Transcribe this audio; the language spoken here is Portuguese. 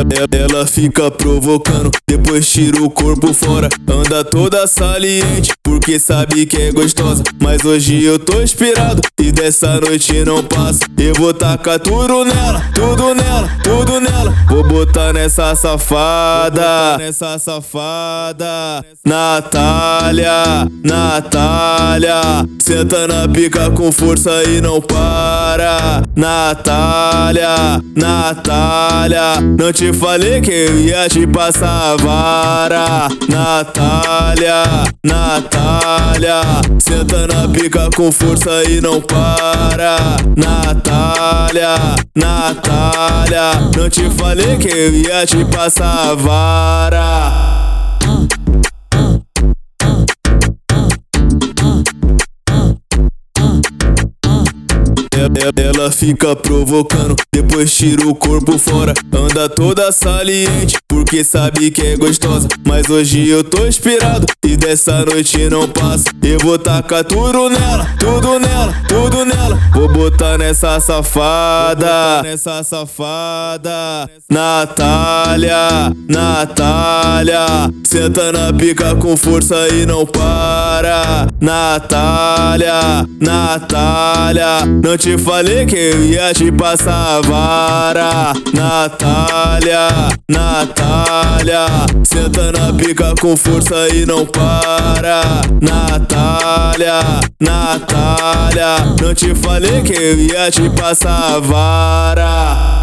Ela fica provocando, depois tira o corpo fora. Anda toda saliente, porque sabe que é gostosa. Mas hoje eu tô inspirado e dessa noite não passa. Eu vou tacar tudo nela, tudo nela, tudo nela. Vou botar nessa safada, nessa safada. Natália, Natália, senta na pica com força e não para. Natália, Natália, não te falei que eu ia te passar a vara. Natália, Natália, senta na pica com força e não para. Natália, Natália, não te falei que eu ia te passar a vara. Ela fica provocando, depois tira o corpo fora. Anda toda saliente, porque sabe que é gostosa. Mas hoje eu tô inspirado e dessa noite não passa. Eu vou tacar tudo nela, tudo nela, tudo nela. Vou botar nessa safada, nessa safada. Natália, Natália, senta na pica com força e não para. Natália, Natália, não te falei que eu ia te passar a vara. Natália, Natália, senta na pica com força e não para. Natália, Natália, não te falei que eu ia te passar a vara.